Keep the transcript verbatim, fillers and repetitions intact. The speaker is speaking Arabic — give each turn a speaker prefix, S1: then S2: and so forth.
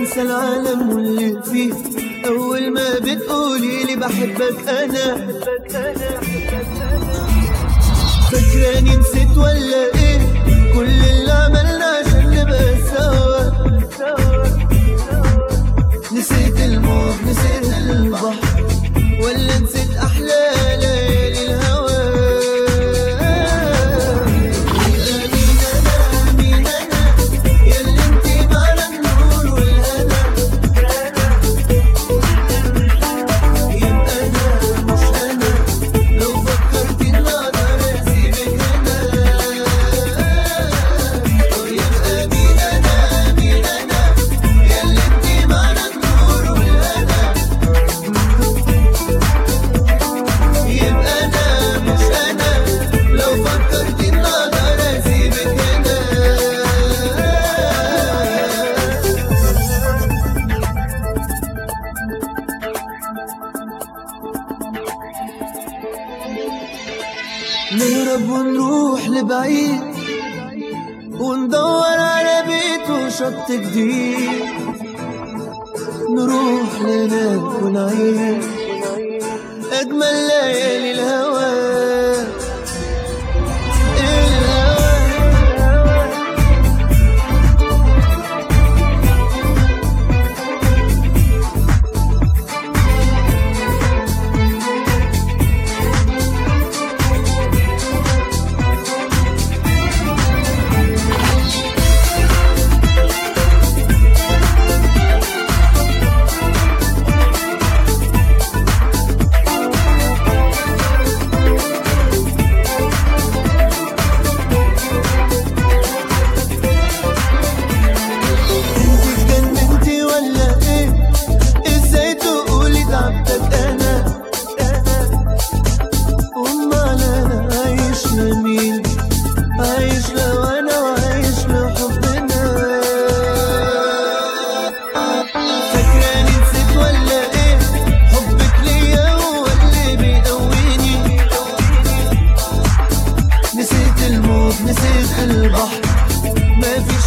S1: بنسى العالم واللي فيه أول ما بتقولي لي بحبك أنا. فاكراني نسيت ولا إيه كل اللي عملنا عشان نبقى سوا؟ نسيت الموت نسيت البحر ولا نسيت أحلى ليالي الهوى؟ نهرب ونروح لبعيد وندور على بيت وشط جديد، نروح لهناك ونعيش أجمل ليالي الهوى. نسيت البحر ما في